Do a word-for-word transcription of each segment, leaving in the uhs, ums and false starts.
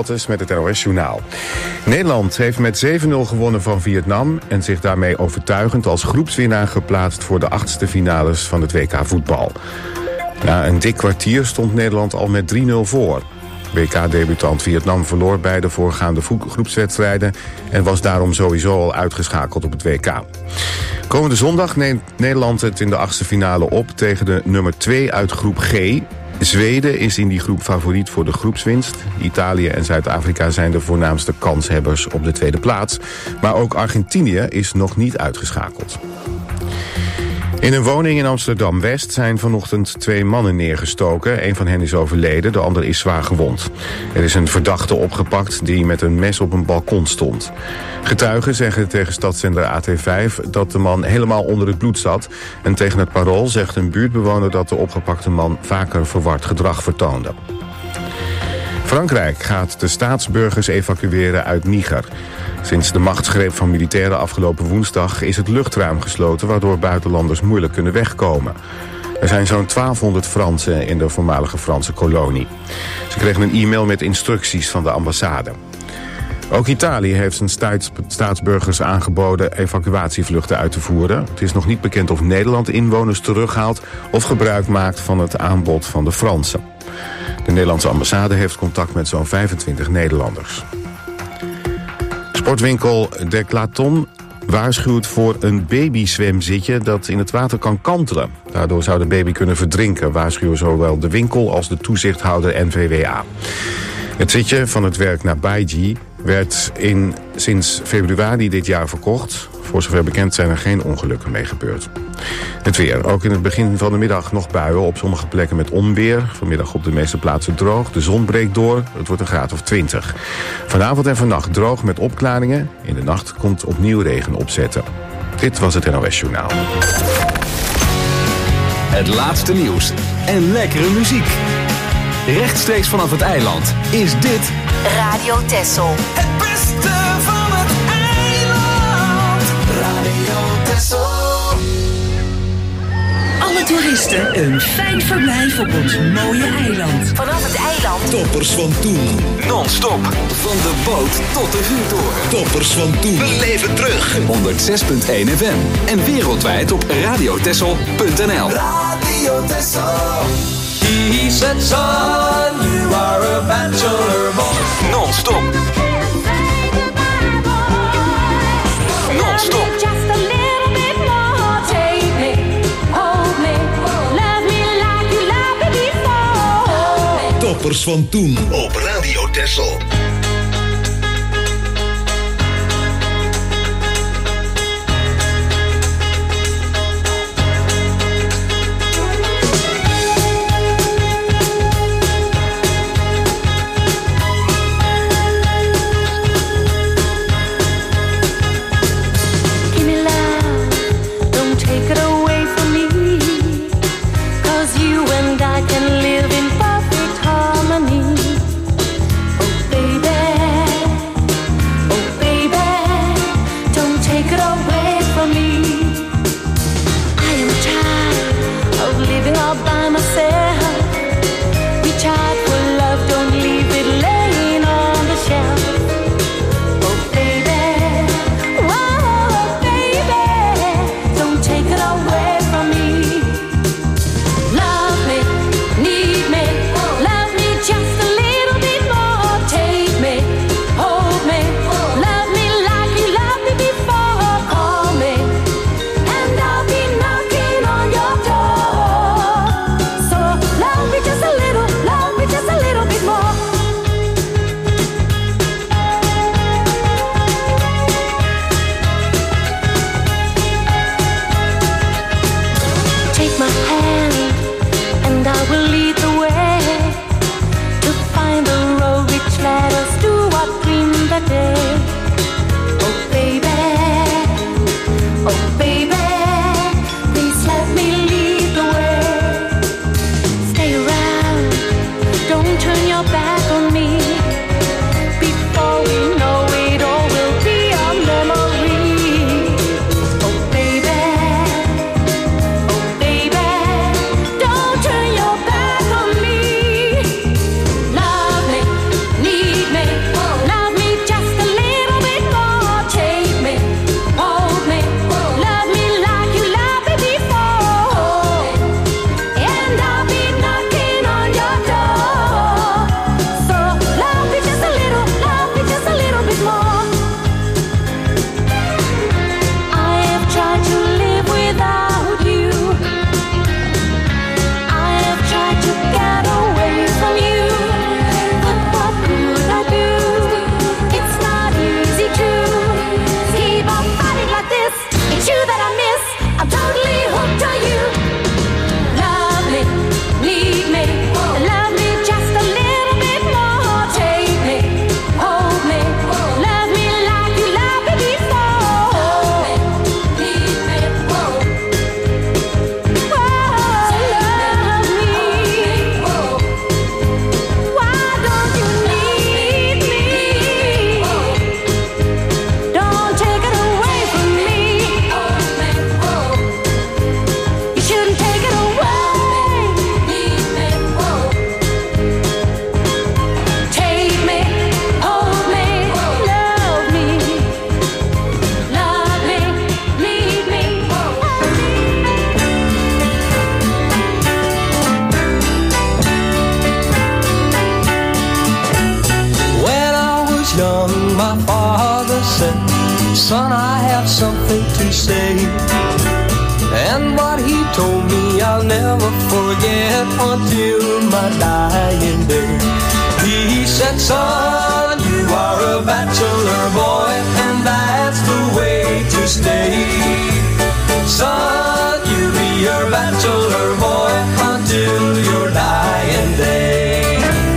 Wolters met het N O S-journaal. Nederland heeft met zeven nul gewonnen van Vietnam en zich daarmee overtuigend als groepswinnaar geplaatst voor de achtste finales van het W K voetbal. Na een dik kwartier stond Nederland al met drie nul voor. W K-debutant Vietnam verloor beide voorgaande groepswedstrijden en was daarom sowieso al uitgeschakeld op het W K. Komende zondag neemt Nederland het in de achtste finale op tegen de nummer twee uit groep G. Zweden is in die groep favoriet voor de groepswinst. Italië en Zuid-Afrika zijn de voornaamste kanshebbers op de tweede plaats. Maar ook Argentinië is nog niet uitgeschakeld. In een woning in Amsterdam-West zijn vanochtend twee mannen neergestoken. Een van hen is overleden, de ander is zwaar gewond. Er is een verdachte opgepakt die met een mes op een balkon stond. Getuigen zeggen tegen stadszender A T vijf dat de man helemaal onder het bloed zat. En tegen het Parool zegt een buurtbewoner dat de opgepakte man vaker verward gedrag vertoonde. Frankrijk gaat de staatsburgers evacueren uit Niger. Sinds de machtsgreep van militairen afgelopen woensdag is het luchtruim gesloten, waardoor buitenlanders moeilijk kunnen wegkomen. Er zijn zo'n twaalfhonderd Fransen in de voormalige Franse kolonie. Ze kregen een e-mail met instructies van de ambassade. Ook Italië heeft zijn staatsburgers aangeboden evacuatievluchten uit te voeren. Het is nog niet bekend of Nederland inwoners terughaalt of gebruik maakt van het aanbod van de Fransen. De Nederlandse ambassade heeft contact met zo'n vijfentwintig Nederlanders. Sportwinkel Decathlon waarschuwt voor een babyswemzitje dat in het water kan kantelen. Daardoor zou de baby kunnen verdrinken, waarschuwen zowel de winkel als de toezichthouder N V W A. Het zitje van het werk Nabaiji werd in, sinds februari dit jaar verkocht. Voor zover bekend zijn er geen ongelukken mee gebeurd. Het weer. Ook in het begin van de middag nog buien. Op sommige plekken met onweer. Vanmiddag op de meeste plaatsen droog. De zon breekt door. Het wordt een graad of twintig. Vanavond en vannacht droog met opklaringen. In de nacht komt opnieuw regen opzetten. Dit was het N O S-journaal. Het laatste nieuws en lekkere muziek. Rechtstreeks vanaf het eiland is dit Radio Texel. Het beste van het eiland. Radio Texel. Alle toeristen een fijn verblijf op ons mooie eiland. Vanaf het eiland. Toppers van toen. non-stop. Van de boot tot de vuurtoren. Toppers van toen. We leven terug. honderd zes komma één F M. En wereldwijd op radiotessel punt n l. Radio Texel. He said, son, you are a bachelor boy. Non-stop. Non-stop. Just a little bit more. Take me, hold me, love me like you loved me before. Toppers van toen op Radio Texel. You and I can live in perfect harmony. Oh, was young, my father said, son, I have something to say. And what he told me I'll never forget until my dying day. He said, son, you are a bachelor boy, and that's the way to stay. Son, you be your bachelor boy until your dying day.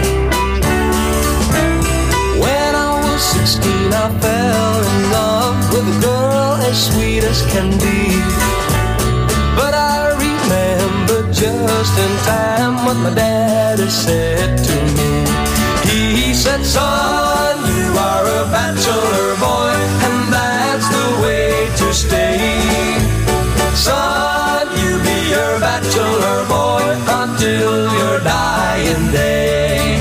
When I was sixteen, I fell in love with a girl as sweet as can be. But I remember just in time what my daddy said to me. He said, son, you are a bachelor boy, and that's the way to stay. Son, you be your bachelor boy until your dying day.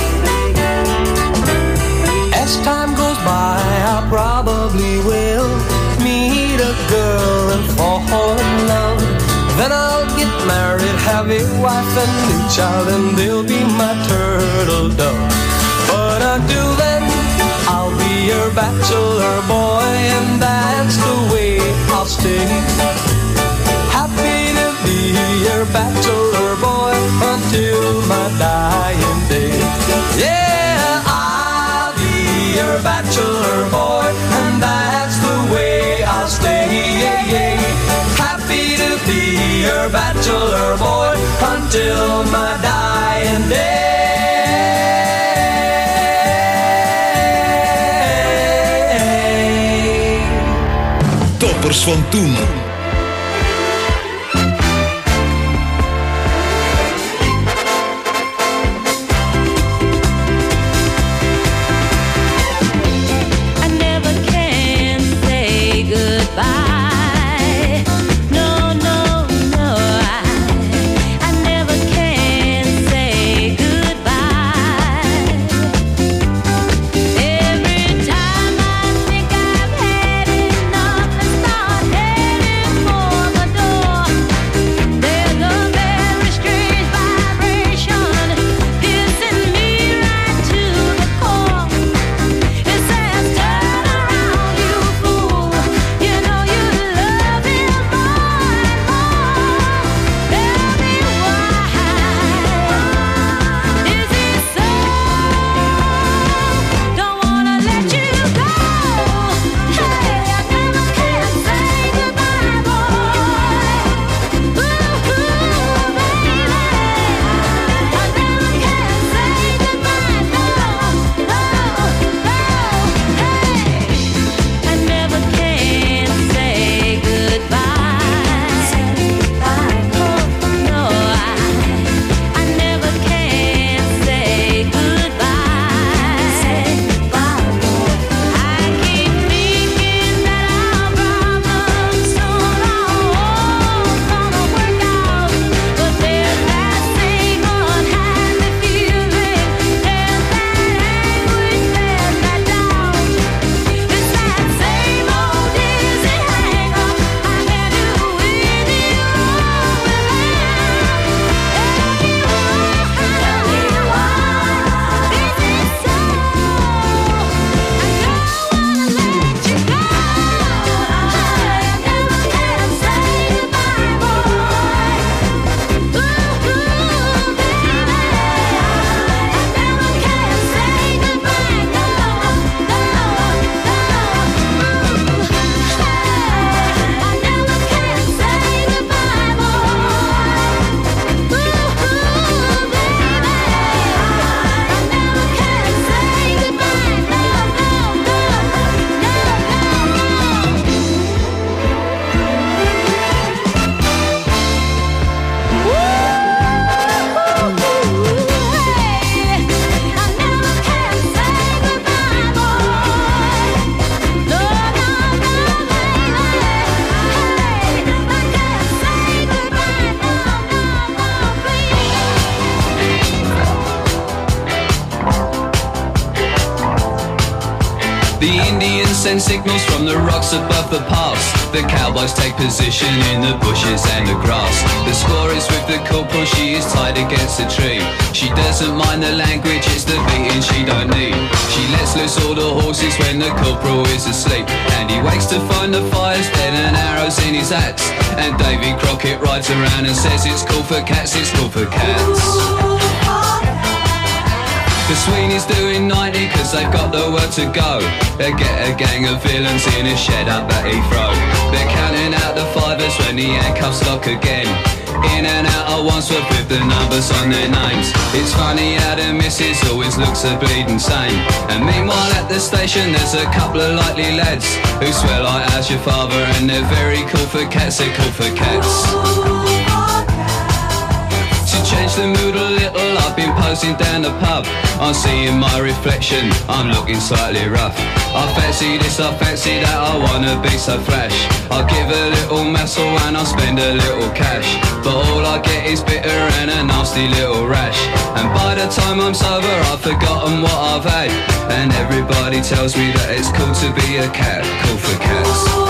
As time goes by, I probably will meet a girl and fall in love. Then I'll get married, have a wife and a child, and they'll be my turtle dove. But until then, I'll be your bachelor boy, and that's the way I'll stay. Happy to be your bachelor boy until my dying day. Yeah, I'll be your bachelor boy, and that's the way I'll stay. Yeah, yeah. Happy to be your bachelor boy until my dying day. Toppers van toen. The Indians send signals from the rocks above the pass. The cowboys take position in the bushes and the grass. The score is with the corporal, she is tied against a tree. She doesn't mind the language, it's the beating she don't need. She lets loose all the horses when the corporal is asleep. And he wakes to find the fire's dead and arrows in his hats. And Davy Crockett rides around and says it's cool for cats, it's cool for cats. The Sweeney's doing ninety cause they've got the work to go. They get a gang of villains in a shed up at Heathrow. They're counting out the fivers when the handcuffs lock again. In and out of Wandsworth with the numbers on their names. It's funny how the missus always looks a bleeding sane. And meanwhile at the station there's a couple of likely lads who swear like how's your father, and they're very cool for cats, they're cool for cats. To change the mood a little, I've been posing down the pub. I'm seeing my reflection, I'm looking slightly rough. I fancy this, I fancy that, I wanna be so flash. I'll give a little muscle and I'll spend a little cash. But all I get is bitter and a nasty little rash. And by the time I'm sober I've forgotten what I've had. And everybody tells me that it's cool to be a cat, cool for cats.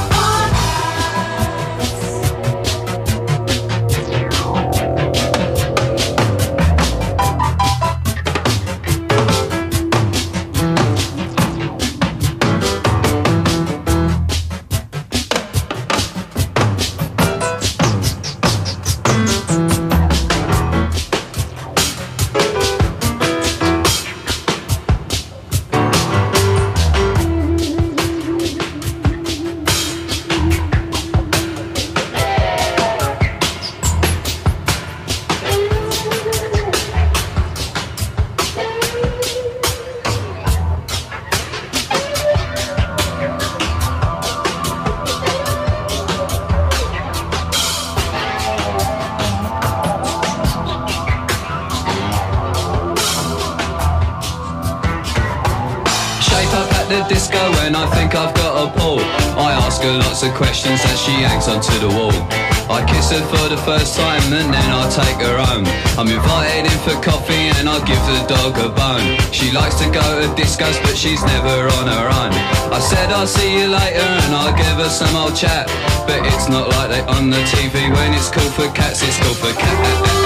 Lots of questions as she hangs onto the wall. I kiss her for the first time and then I take her home. I'm invited in for coffee and I give the dog a bone. She likes to go to discos but she's never on her own. I said I'll see you later and I'll give her some old chat. But it's not like they on the T V. When it's cool for cats, it's cool for cats.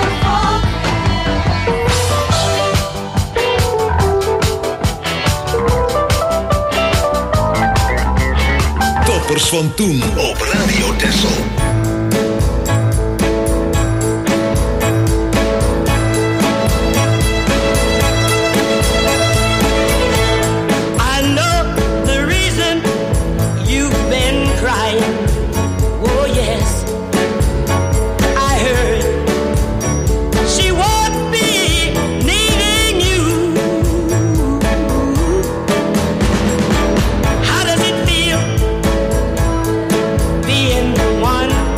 Toppers van toen op Radio Texel. One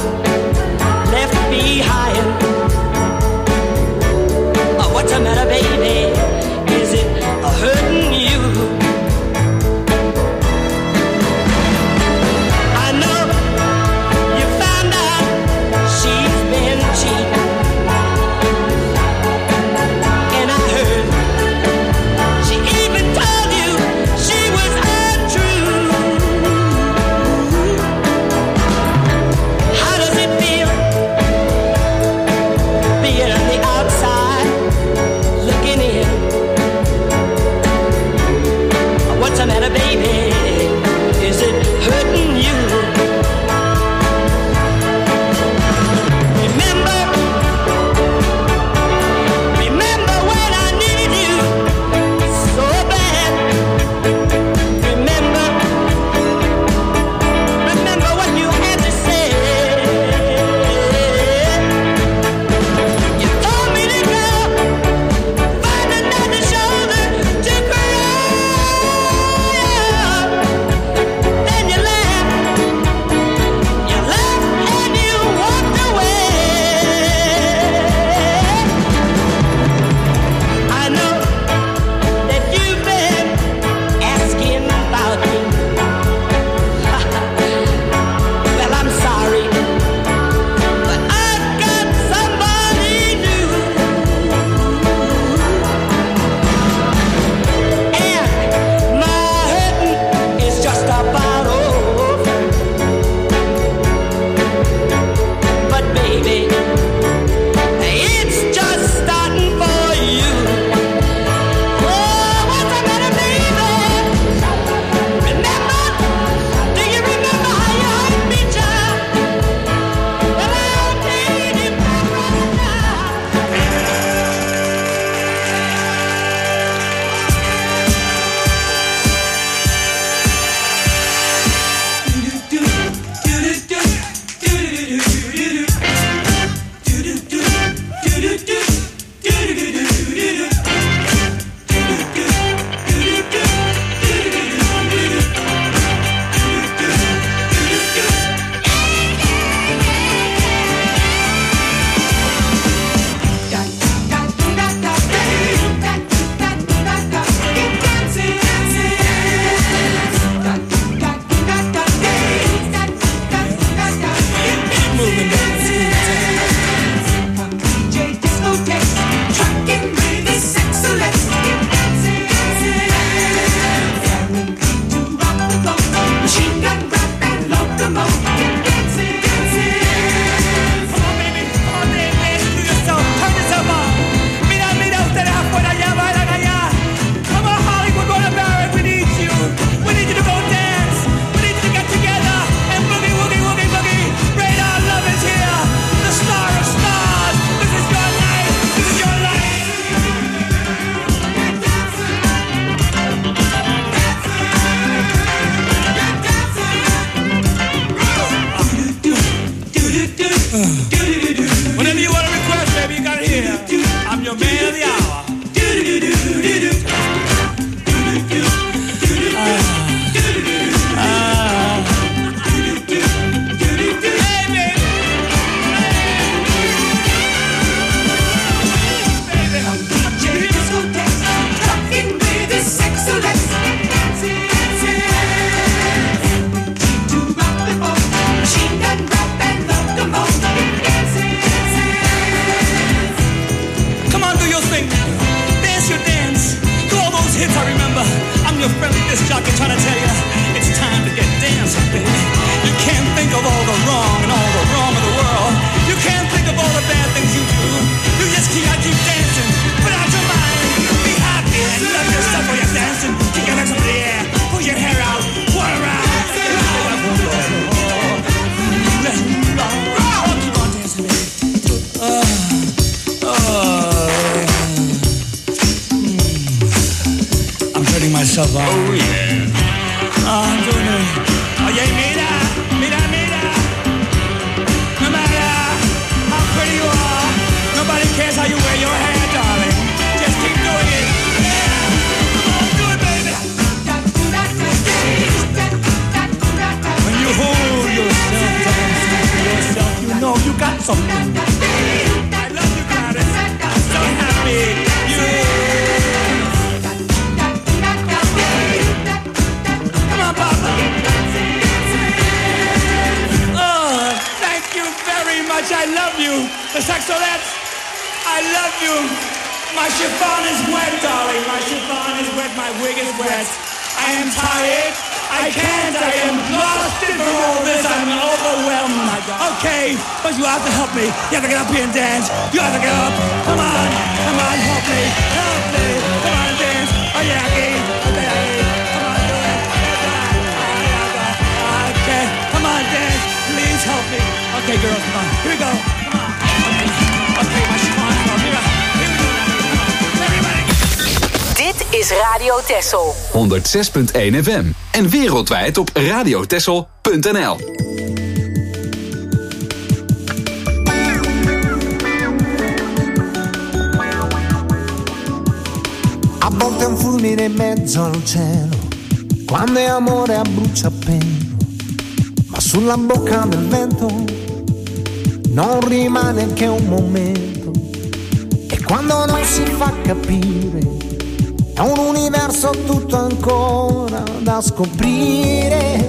I'm your friendly disc jockey trying to tell you it's time to get dancing, baby. You can't think of all the wrong and all the wrong of the world. You can't think of all the bad things you do. You just keep, I keep dancing, put out your mind. Be happy and love yourself while you're dancing. Kick your legs up in the air, pull your hair out, whirl around. Oh, keep on dancing, baby. Oh, oh, yeah. I'm hurting myself out. Oh, yeah. Oh, I'm doing it. Oh, yeah, mira, mira, mira. No matter how pretty you are, nobody cares how you wear your hair, darling. Just keep doing it. Yeah. Come on, do it, baby. When you hold yourself, dancing to yourself, you know you got something. I love you, Gladys. I'm so happy. You. Come on, Papa. Oh, thank you very much. I love you. The Saxolettes, I love you. My chiffon is wet, darling. My chiffon is wet. My wig is wet. I am tired. I can't. I am lost in from all this. I'm overwhelmed. Okay, but you have to help me. You have to get up here and dance. You have to get up. Come on. Come on, help me. Help me. Come on, dance. Oh, yeah, okay. Okay. Come on, do it. Okay. Come on, dance. Please help me. Okay, girls, come on. Here we go. Come on. Okay. Okay, my chiffon is off. Here we go. Here we go. Come on. Everybody. Dit is Radio Texel. honderdzes punt één F M. En wereldwijd op radiotexel punt n l. A volte è un fulmine in mezzo al cielo, quando è amore a bruciapelo, ma sulla bocca del vento non rimane che un momento, e quando non si fa capire è un universo tutto ancora da scoprire.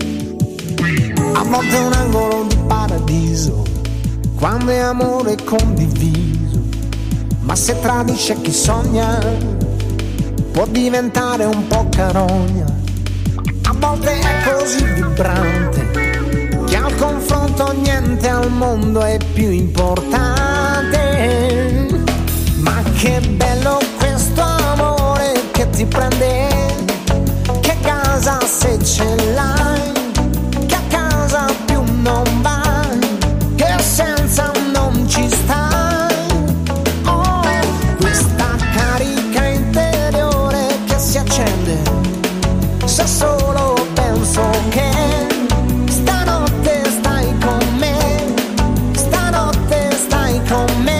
A volte è un angolo di paradiso, quando è amore condiviso, ma se tradisce chi sogna può diventare un po' carogna. A volte è così vibrante che al confronto niente al mondo è più importante. Ma che bello questo amore che ti prende, che casa se ce l'hai, che a casa più non vai, che senza non ci stai. Oh, questa carica interiore che si accende se solo penso che stanotte stai con me, stanotte stai con me.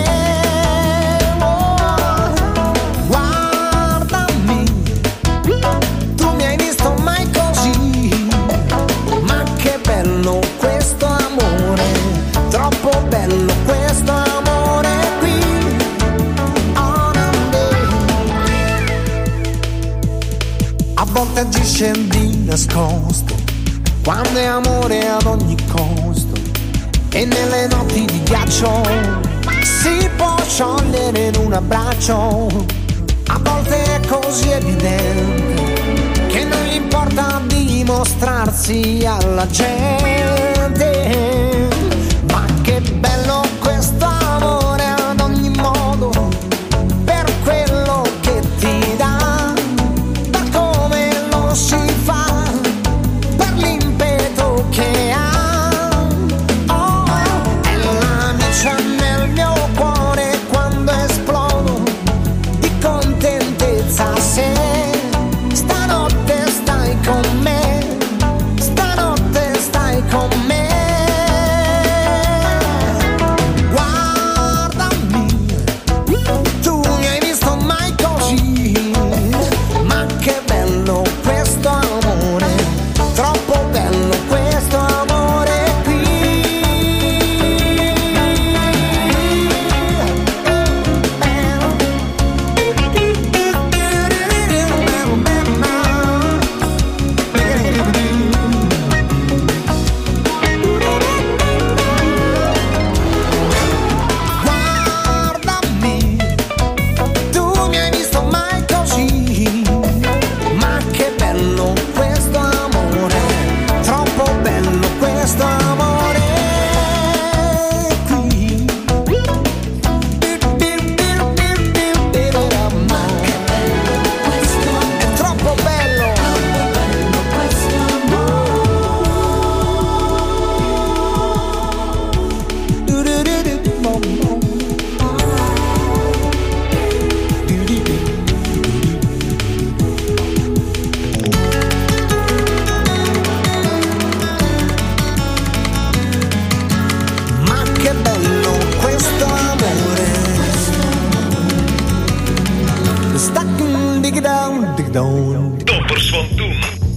Agisce di nascosto, quando è amore ad ogni costo, e nelle notti di ghiaccio si può sciogliere in un abbraccio. A volte è così evidente che non gli importa dimostrarsi alla gente. Ma che bello questo amore ad ogni modo, per quello che ti dà, si fa, per l'impeto che ha. Oh, è la miccia nel mio cuore quando esplodo di contentezza. Se stanotte stai con me, stanotte stai con me. Toen. Toppers van toen.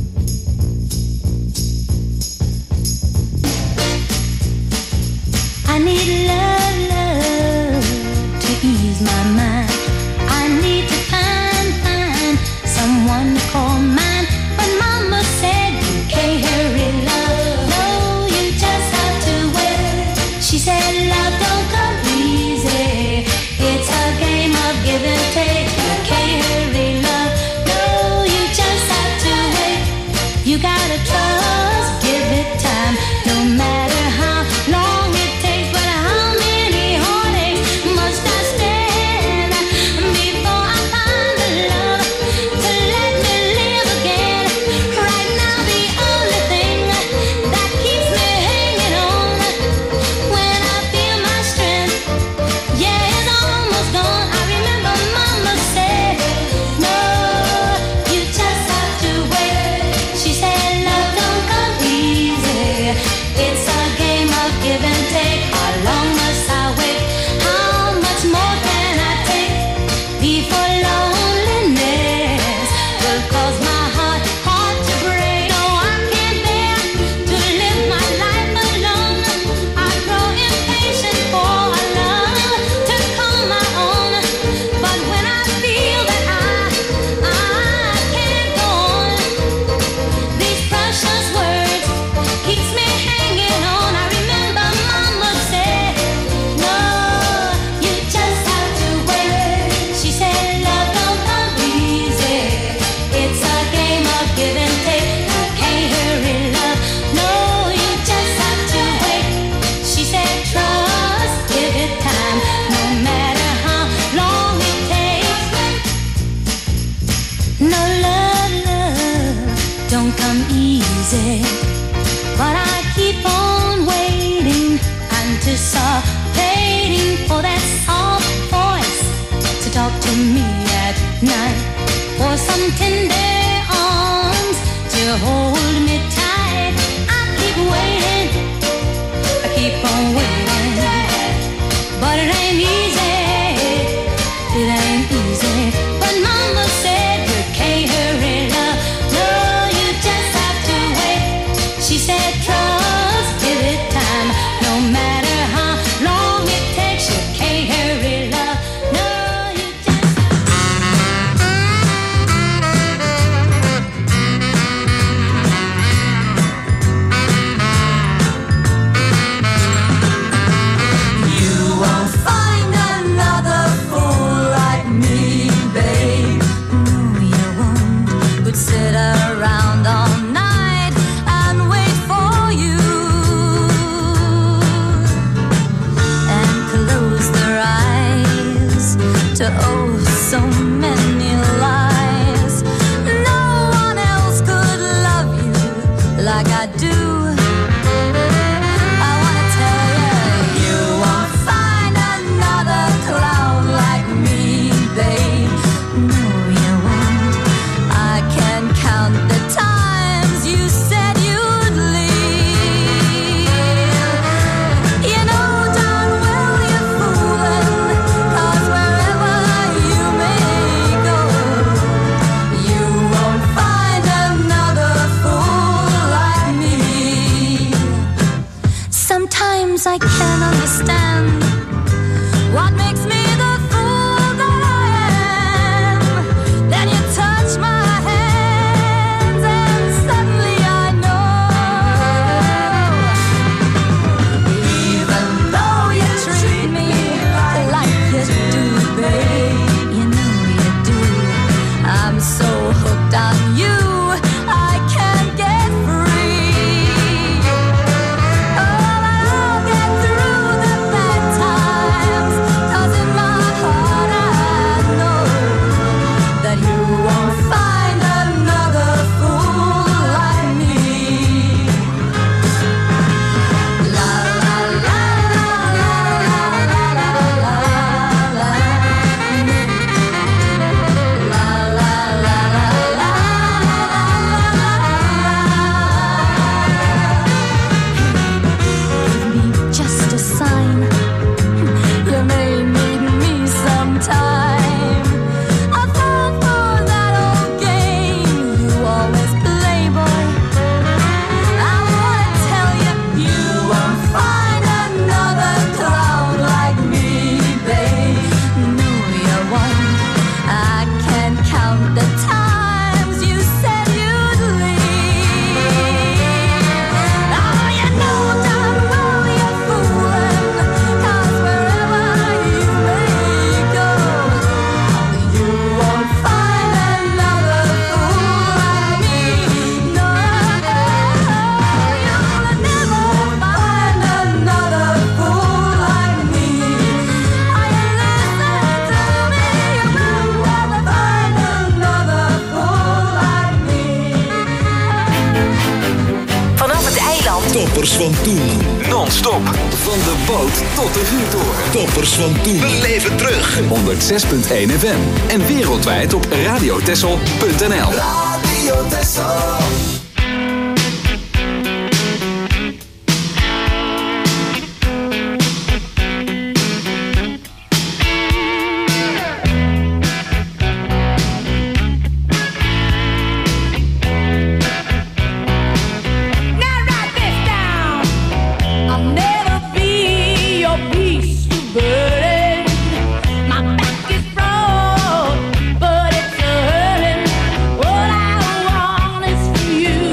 I need love, love to ease my mind. I need to find, find someone to call mine. But mama said you can't hurry love. No, you just have to wait. She said love don't come easy. It's a game of give and take. You can't hurry love. No, you just have to wait. You gotta trust, give it time. No matter how long it takes, but how many heartaches must I stand before I find the love to let me live again? Right now the only thing that keeps me hanging on when I feel my strength, yeah, it's almost gone. I remember mama said, no, you just have to wait. She said love don't come easy. It's a game of give and take. How long must I wait? How much more can I take before loneliness will cause my heart, heart to break? No, I can't bear to live my life alone. I grow impatient for a love to call my own. But when I feel that I, I can't go on, these precious words keeps me hanging on. I remember mama said, no, you just have to wait. She said love don't come easy. It's a game of give and take. You can't hurry love. No, you just have to wait. She said trust, give it time. No matter how long it takes. No love, love don't come easy. But I keep on waiting, anticipating for that soft voice to talk to me at night, for some tender arms to hold me tight. I keep waiting, I keep on waiting, but it ain't easy, it ain't easy. But mama said you can't hurry love. No, you just have to wait. She said trust, give it time. No matter how long it takes, you can't hurry love. No, you just have Toppers van toen. Non-stop. Van de boot tot de vuurtoren. Toppers van toen. Beleef het terug. honderdzes komma één F M. En wereldwijd op radiotessel punt n l. Radio Tessel. But it's a hurting. What I want is for you.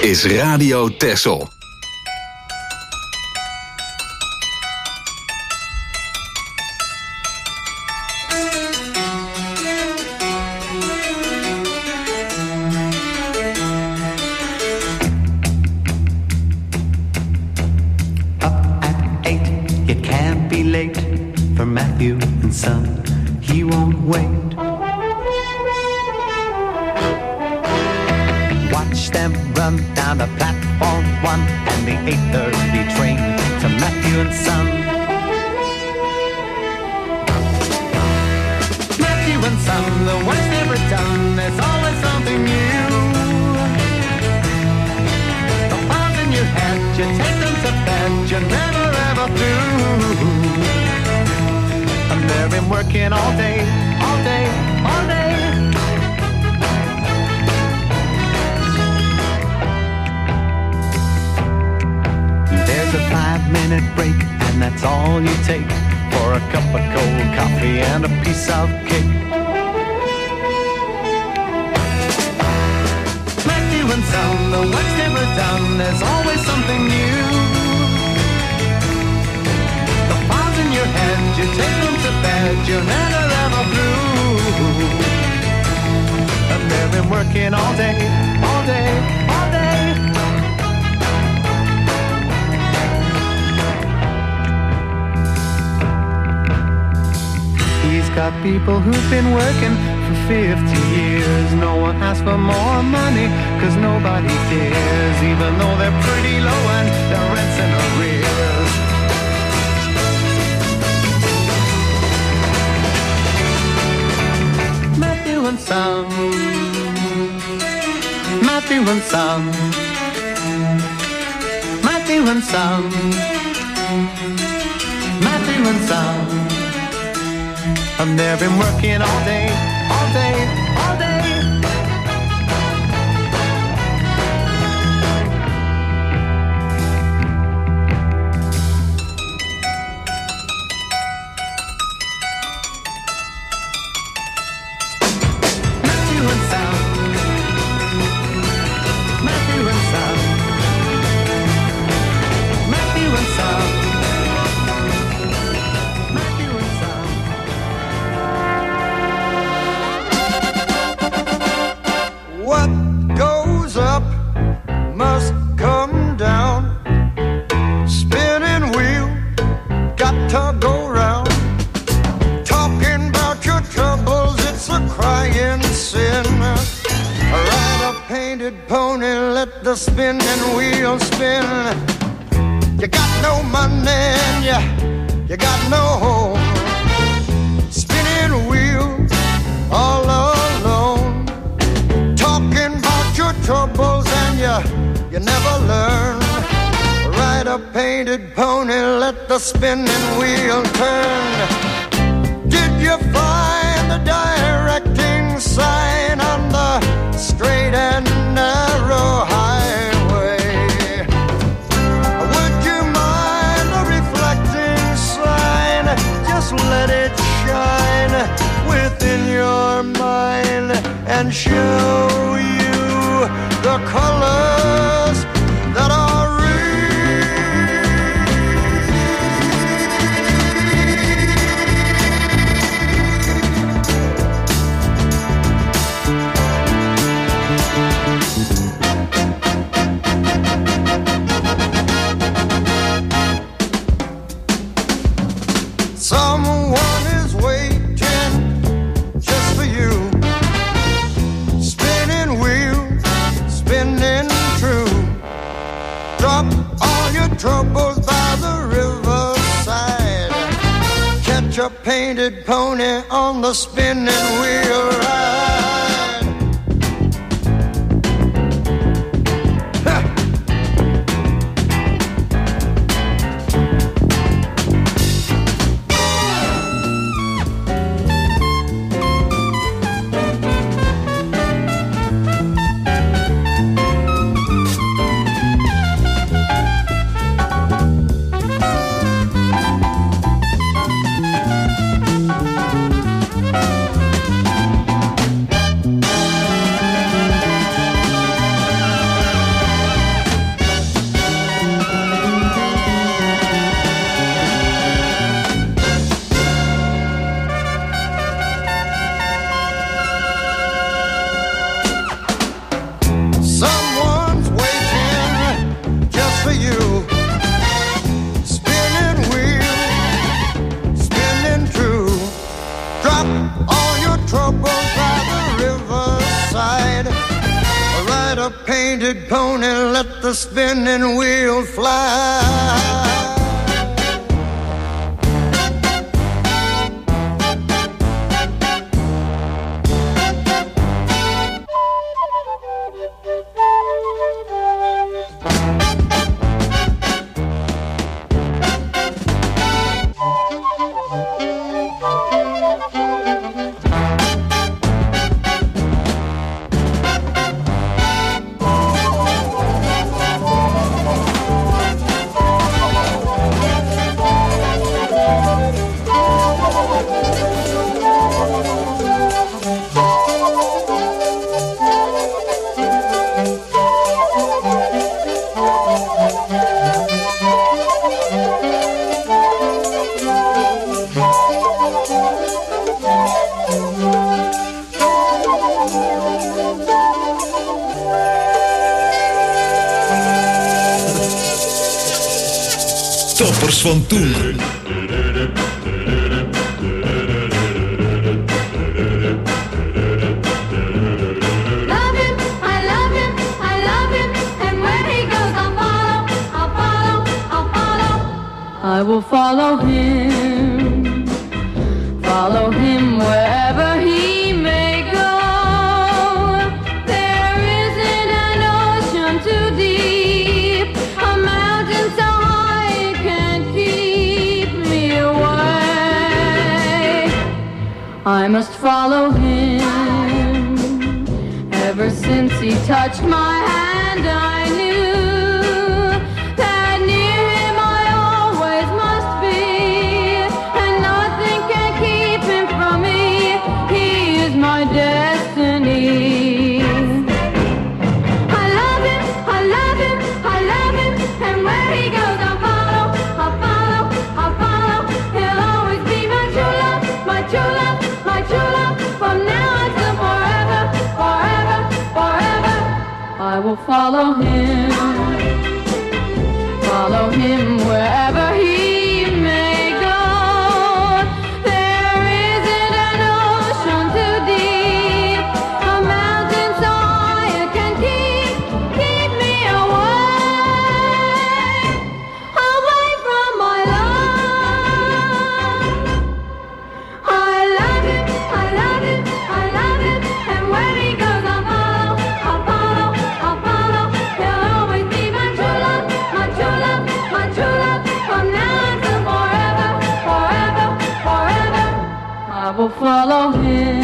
is Radio Texel. Matthew and Son, he won't wait. Watch them run down the platform one and the eight thirty train to Matthew and Son. Matthew and Son, the work's never done, there's always something new. The files in your head, you take them to bed, you're never ever through. And they've been working all day, all day, all day. There's a five-minute break, and that's all you take for a cup of cold coffee and a piece of cake. Matthew and Son, the work's never done, there's always something new. The files in your head, you take them to bed, you're never ever through. And they've been working all day, all day, all day. He's got people who've been working for fifty years. No one asks for more money, cause nobody cares, even though they're pretty low and their rent's in arrears. Matthew and Son, Matthew and Son, Matthew and Son, Matthew and Son. And they've been working all day, all day, all day. Matthew and Son, Matthew and Son, Matthew and Son, Matthew and Son. What goes up must come down. Spinning wheel, got to go round. Talking about your troubles, it's a crying sin. Ride a painted pony, let the spinning wheel spin. You got no money and you, you got no home. Spinning wheel, all alone. Talking about your troubles and you, you never learn. Ride a painted pony, let the spinning wheel turn. Did you find the directing sign on the straight and narrow highway? Would you mind a reflecting sign? Just let it shine within your mind and show you the colors that are real. Someone is waiting just for you. Spinning wheel, spinning true. Drop all your troubles by the riverside. Catch a painted pony on the spinning wheel ride. painted pony, let the spinning wheel fly. Toppers van toen. I will follow him, follow him wherever he may go. There isn't an ocean too deep, a mountain so high it can't keep me away. I must follow him. Ever since he touched my hand, I knew destiny. I love him, I love him, I love him, and where he goes I'll follow, I'll follow, I'll follow. He'll always be my true love, my true love, my true love, from now until forever, forever, forever. I will follow him, follow him wherever he may go. There isn't an ocean too deep, a mountain so high it can keep, keep me away, away from my love. I love him, I love him, I love him, and where he goes I'll follow, I'll follow, I'll follow. He'll always be my true love, my true love, my true love, from now until forever, forever, forever. I will follow him,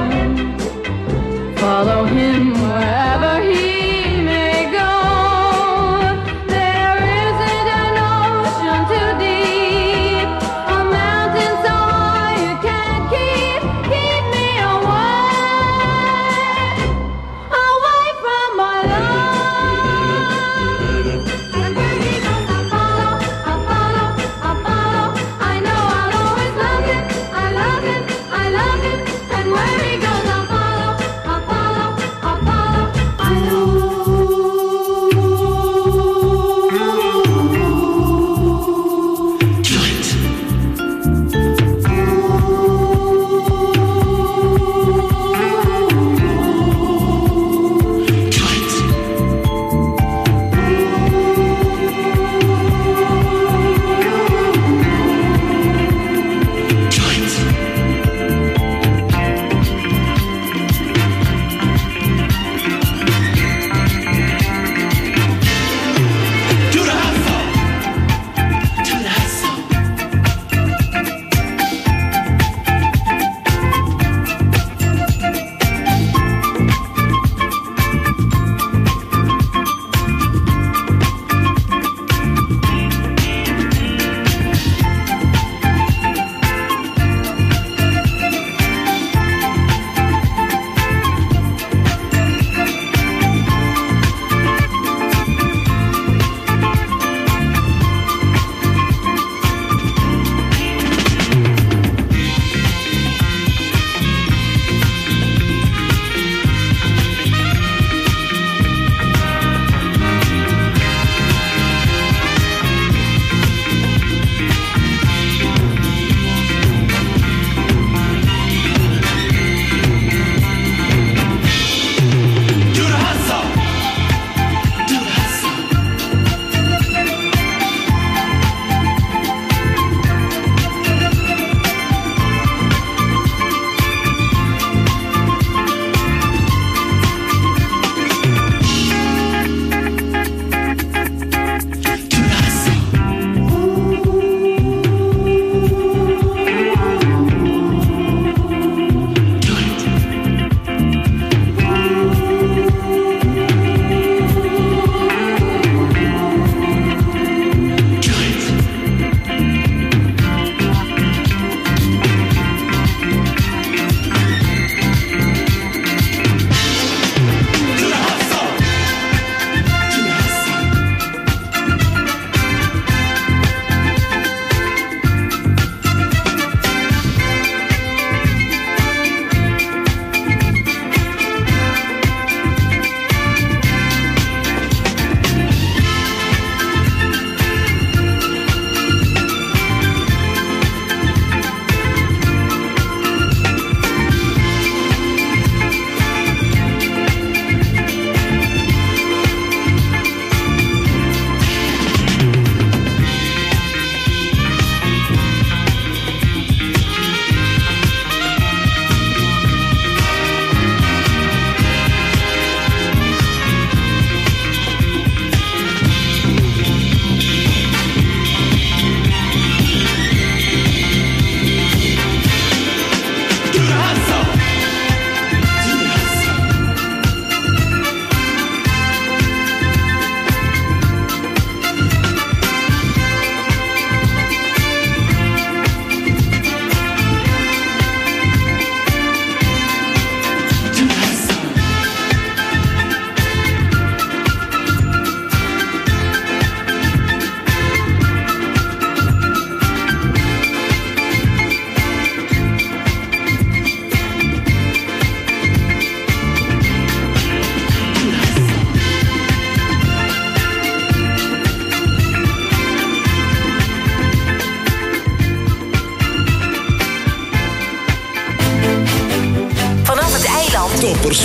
follow him wherever he may go. There isn't an ocean too deep, a mountain so high you can't keep, keep me away, away from my love. And where he goes I'll follow, I'll follow, I'll follow. I know I'll always love him, I love him, I love him, and where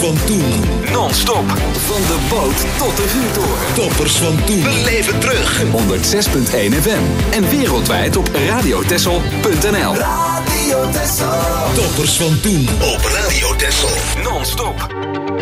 van toen. Non-stop. Van de boot tot de vuurtoren. Toppers van toen. Beleef het terug. honderdzes komma één F M. En wereldwijd op radiotessel punt n l. Radio Texel. Toppers van toen op Radio Texel. Non-stop.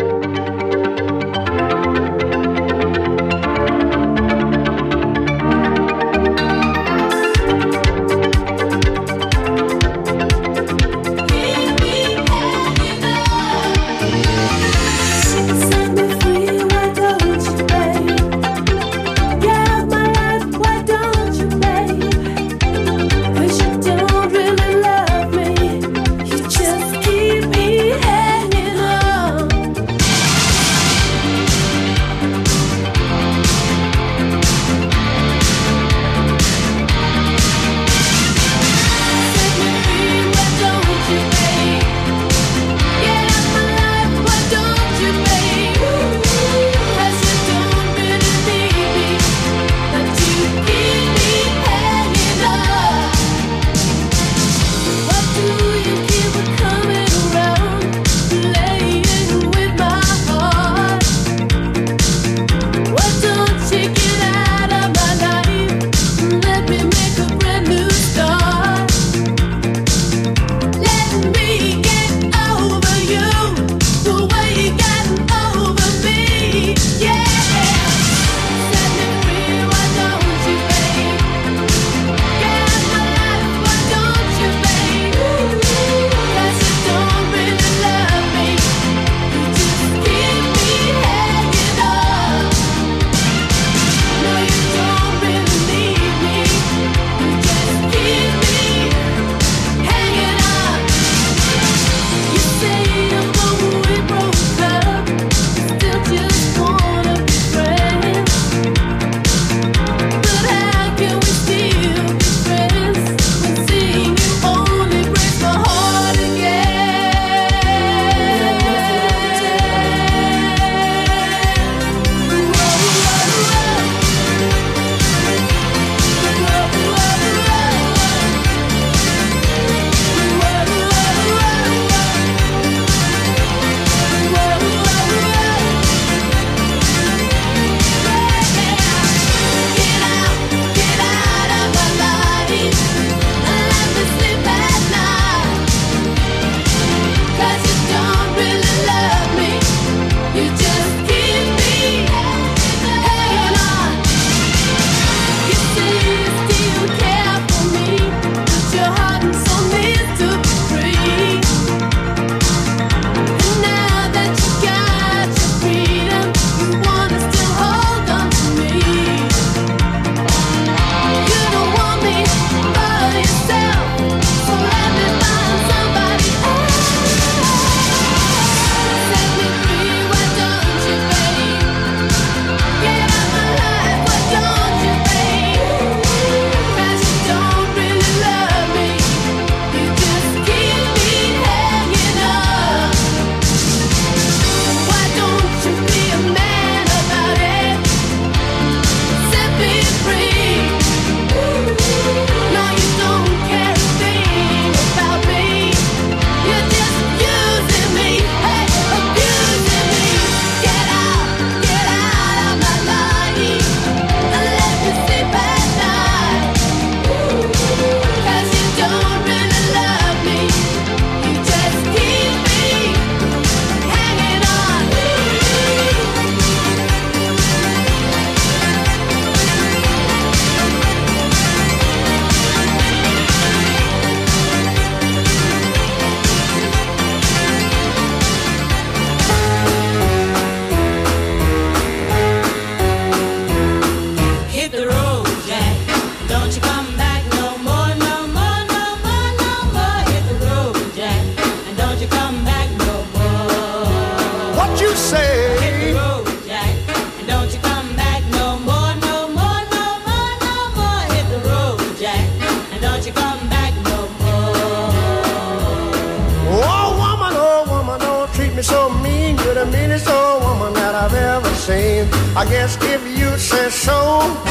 I guess if you say so,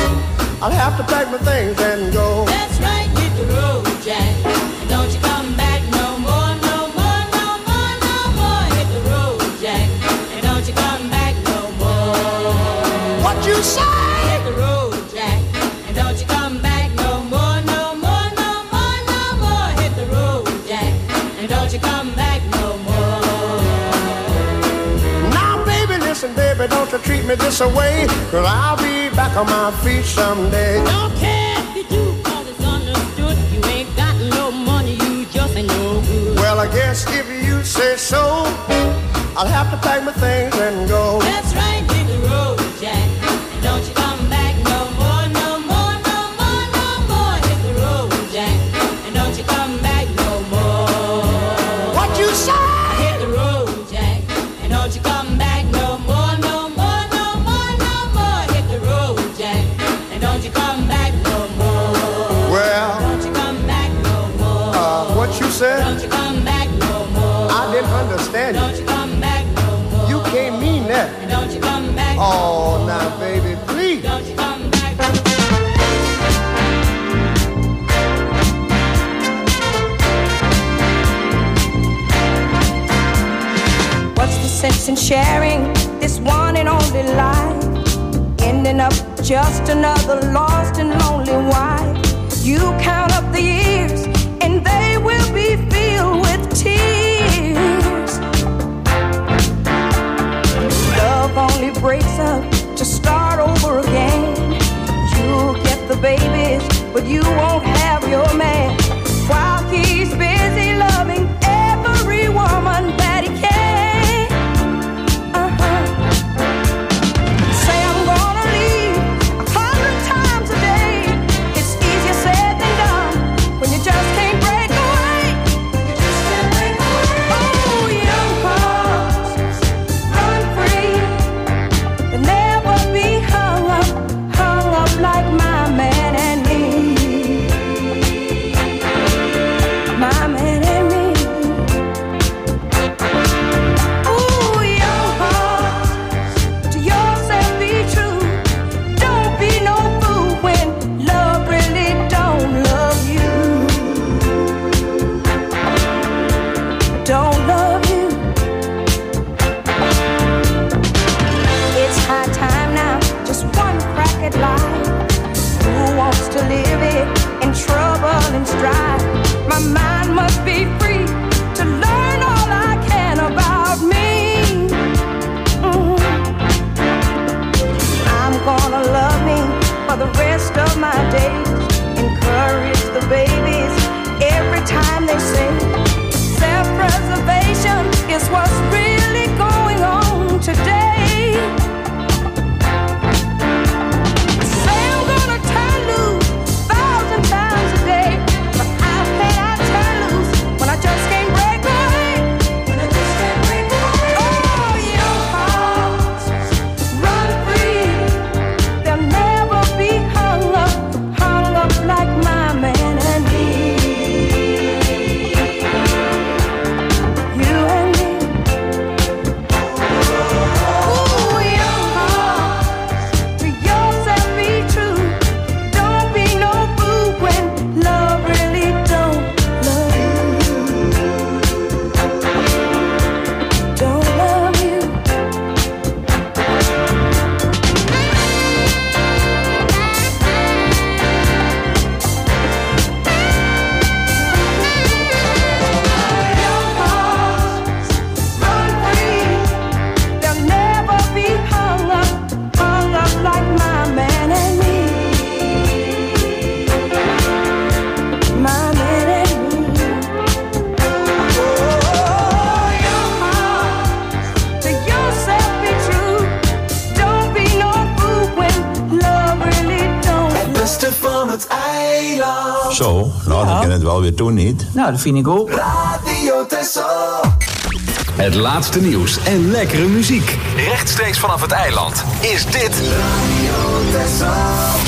I'll have to pack my things and go. That's right, hit the road, Jack. And don't you come back no more, no more, no more, no more. Hit the road, Jack. you say? Hit the road, Jack, and don't you come back no more, no more, no more, no more. Hit the road, Jack, and don't you come back no more. Now, baby, listen, baby, don't you treat me this way, 'cause I'll be back on my feet someday. Don't care if you do, 'cause it's understood. You ain't got no money, you just ain't no good. Well, I guess if you say so, I'll have to pack my things and go. That's right, hit the road, Jack, and don't you come back no more, no more, no more, no more. Hit the road, Jack, and don't you come back no more. What you say? Hit the road, Jack, and don't you come back no more, no more, no more, no more. Hit the road, Jack, and don't you come back no more. Well, Don't you come back no more. uh, what you said? Don't you come back no more. I didn't understand Don't you. you come back no more. You can't mean that. And don't you come back no Oh, now, baby, please. Don't you come back. What's the sense in sharing this one and only life? Ending up just another lost and lonely wife. You count up the years and they will be filled with tears. Love only breaks up to start over again. You'll get the babies, but you won't have your man. While he's busy loving every woman that he can. Uh-huh. Say I'm gonna leave a hundred times a day. It's easier said than done when you just can't break away. You just can't break away. Oh, young hearts, run free. You'll never be hung up, hung up like my man and me. My man and me. Ooh, young hearts, to yourself be true. Don't be no fool when love really don't love you. Don't love you. It's high time now, just one crack at life. Who wants to live it in trouble and strife? My mind must be free to learn all I can about me. Mhm. I'm gonna love me for the rest of my days. Encourage the babies every time they say self-preservation is what's really going on today. Say I'm gonna turn loose thousand times a day, but how can I turn loose when I just can't break away? When I just can't break away. Oh, young hearts, run free. They'll never be hung up, hung up like my man and me. You and me. Ooh, young hearts, to yourself be true. Don't be no fool when love really don't love you. Don't love you. Young hearts, run free. They'll never be hung up, hung up like my man and me. My man and me. Oh, young hearts, to yourself be true. Don't be no fool when love really don't. Het beste van het eiland. Zo, nou dan kan het wel weer doen, niet? Nou, dat vind ik ook. Radio Texel. Het laatste nieuws en lekkere muziek. Rechtstreeks vanaf het eiland is dit Radio Texel.